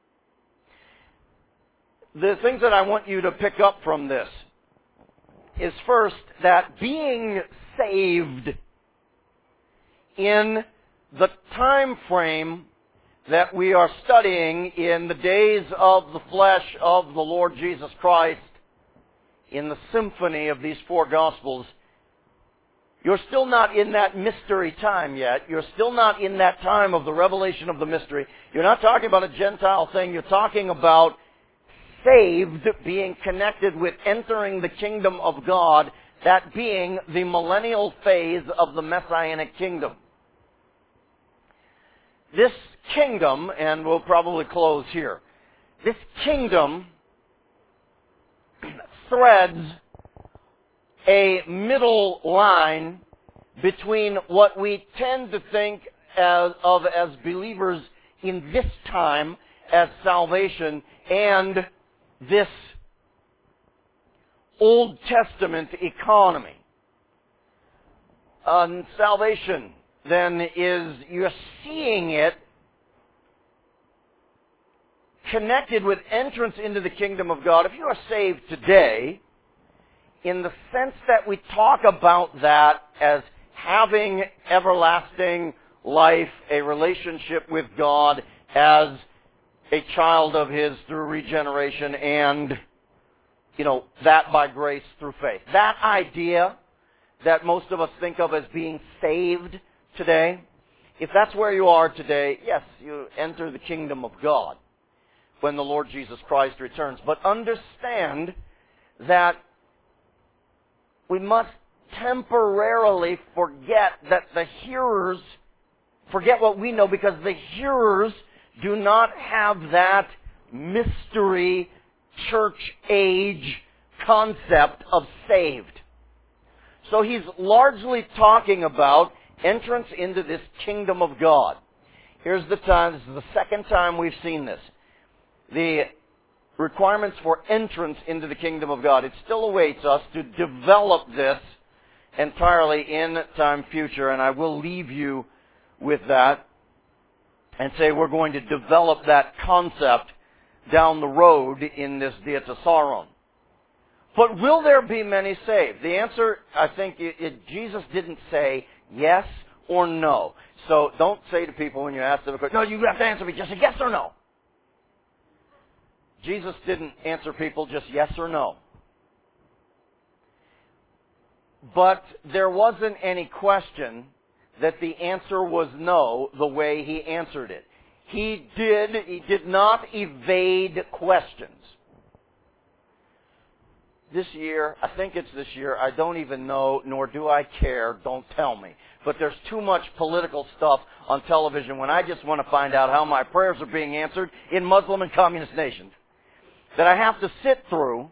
The things that I want you to pick up from this is first that being saved in the time frame that we are studying in the days of the flesh of the Lord Jesus Christ, in the symphony of these four Gospels, you're still not in that mystery time yet. You're still not in that time of the revelation of the mystery. You're not talking about a Gentile thing. You're talking about saved being connected with entering the kingdom of God, that being the millennial phase of the Messianic kingdom. This kingdom, and we'll probably close here, this kingdom threads a middle line between what we tend to think as, of as believers in this time as salvation and this Old Testament economy. Uh, salvation, then, is you're seeing it connected with entrance into the kingdom of God. If you are saved today, in the sense that we talk about that as having everlasting life, a relationship with God as a child of His through regeneration, and, you know, that by grace through faith. That idea that most of us think of as being saved today, if that's where you are today, yes, you enter the kingdom of God when the Lord Jesus Christ returns. But understand that we must temporarily forget that the hearers, forget what we know, because the hearers do not have that mystery church age concept of saved. So he's largely talking about entrance into this kingdom of God. Here's the time, this is the second time we've seen this. The requirements for entrance into the kingdom of God. It still awaits us to develop this entirely in time future, and I will leave you with that and say we're going to develop that concept down the road in this Diatessaron. But will there be many saved? The answer, I think, it, it, Jesus didn't say yes or no. So don't say to people when you ask them a question, no, you have to answer me just a yes or no. Jesus didn't answer people just yes or no. But there wasn't any question that the answer was no the way he answered it. He did, he did not evade questions. This year, I think it's this year, I don't even know, nor do I care, don't tell me. But there's too much political stuff on television when I just want to find out how my prayers are being answered in Muslim and communist nations that I have to sit through.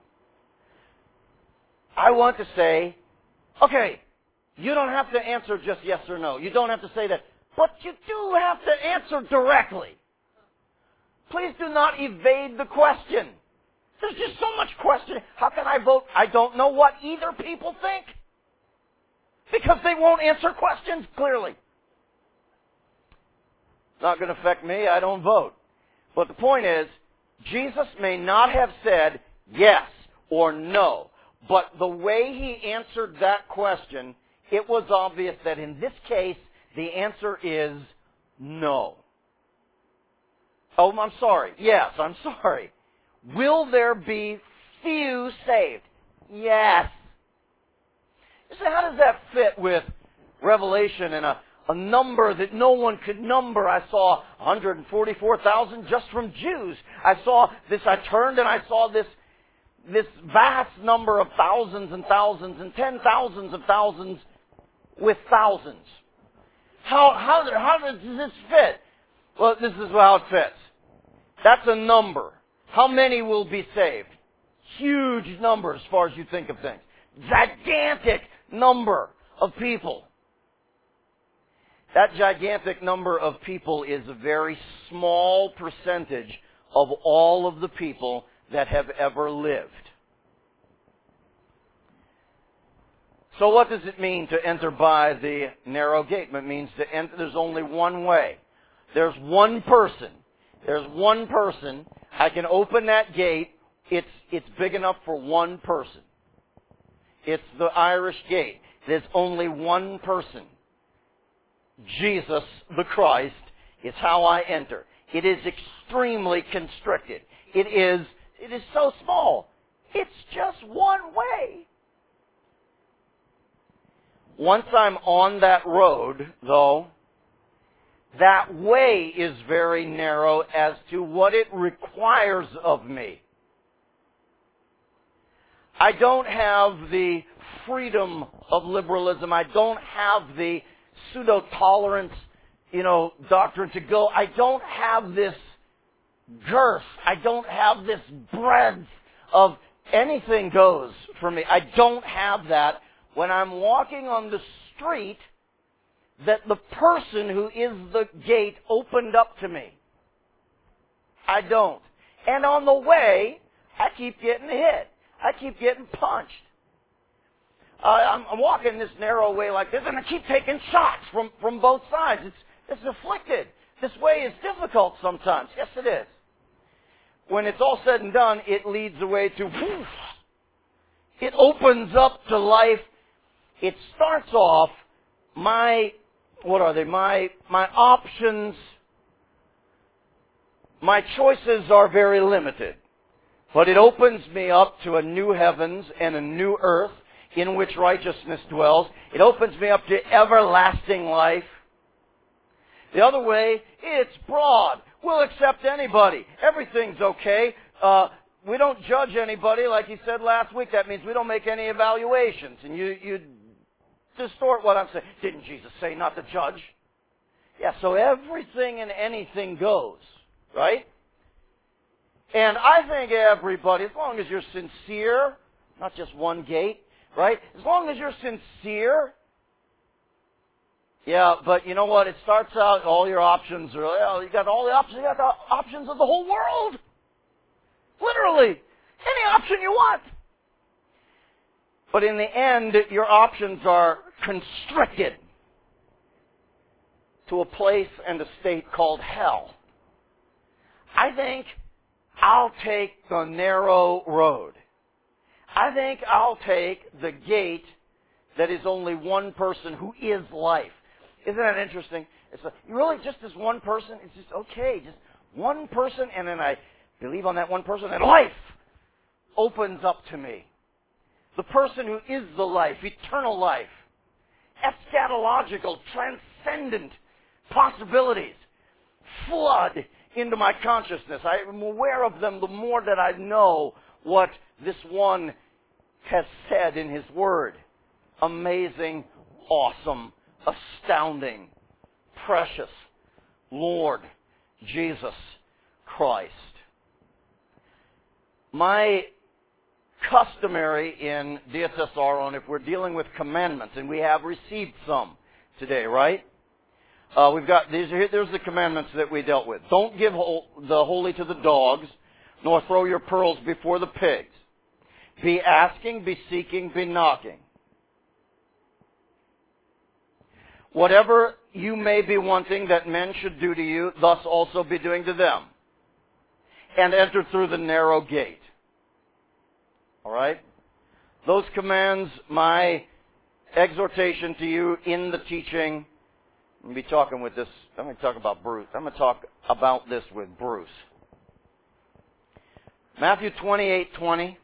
I want to say, okay, you don't have to answer just yes or no. You don't have to say that. But you do have to answer directly. Please do not evade the question. There's just so much question. How can I vote? I don't know what either people think. Because they won't answer questions clearly. Not going to affect me. I don't vote. But the point is, Jesus may not have said yes or no. But the way he answered that question, it was obvious that in this case, the answer is no. Oh, I'm sorry. Yes, I'm sorry. Will there be few saved? Yes. You say, how does that fit with Revelation and a, a number that no one could number? I saw one hundred forty-four thousand just from Jews. I saw this, I turned and I saw this, this vast number of thousands and thousands and ten thousands of thousands with thousands. How, how, how does this fit? Well, this is how it fits. That's a number. How many will be saved? Huge number as far as you think of things. Gigantic number of people. That gigantic number of people is a very small percentage of all of the people that have ever lived. So what does it mean to enter by the narrow gate? It means to enter, there's only one way. There's one person. There's one person. I can open that gate. It's, it's big enough for one person. It's the Irish gate. There's only one person. Jesus the Christ is how I enter. It is extremely constricted. It is, it is so small. It's just one way. Once I'm on that road, though, that way is very narrow as to what it requires of me. I don't have the freedom of liberalism. I don't have the pseudo-tolerance, you know, doctrine to go. I don't have this girth. I don't have this breadth of anything goes for me. I don't have that when I'm walking on the street that the person who is the gate opened up to me. I don't. And on the way, I keep getting hit. I keep getting punched. Uh, I'm, I'm walking this narrow way like this, and I keep taking shots from, from both sides. It's, it's afflicted. This way is difficult sometimes. Yes, it is. When it's all said and done, it leads the way to, whew, it opens up to life. It starts off, my, what are they, my, my options, my choices are very limited. But it opens me up to a new heavens and a new earth in which righteousness dwells. It opens me up to everlasting life. The other way, it's broad. We'll accept anybody. Everything's okay. Uh, we don't judge anybody, like he said last week. That means we don't make any evaluations. And you, you distort what I'm saying. Didn't Jesus say not to judge? Yeah, so everything and anything goes, right? And I think everybody, as long as you're sincere, not just one gate, right? As long as you're sincere, yeah, but you know what? It starts out, all your options are, well, you got all the options, you got the options of the whole world. Literally. Any option you want. But in the end, your options are constricted to a place and a state called hell. I think I'll take the narrow road. I think I'll take the gate that is only one person who is life. Isn't that interesting? It's like, really just this one person? It's just okay, just one person, and then I believe on that one person, and life opens up to me. The person who is the life, eternal life, eschatological, transcendent possibilities flood into my consciousness. I am aware of them the more that I know what this one has said in his word. Amazing, awesome, astounding, precious Lord Jesus Christ. My customary in D S S R on if we're dealing with commandments, and we have received some today, right? Uh, we've got these. Here, there's the commandments that we dealt with. Don't give whole, the holy to the dogs, nor throw your pearls before the pigs. Be asking, be seeking, be knocking. Whatever you may be wanting that men should do to you, thus also be doing to them. And enter through the narrow gate. All right? Those commands, my exhortation to you in the teaching. I'm going to be talking with this. I'm going to talk about Bruce. I'm going to talk about this with Bruce. Matthew twenty-eight twenty.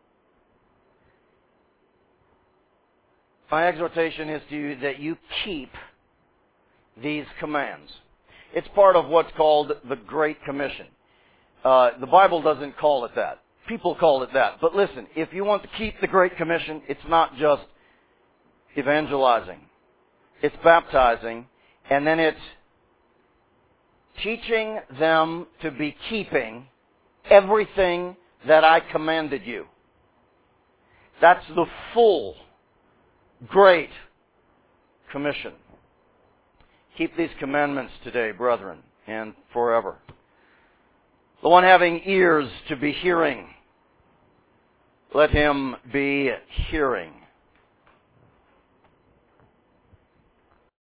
My exhortation is to you that you keep these commands. It's part of what's called the Great Commission. Uh, the Bible doesn't call it that. People call it that. But listen, if you want to keep the Great Commission, it's not just evangelizing. It's baptizing, and then it's teaching them to be keeping everything that I commanded you. That's the full Great Commission. Keep these commandments today, brethren, and forever. The one having ears to be hearing, let him be hearing.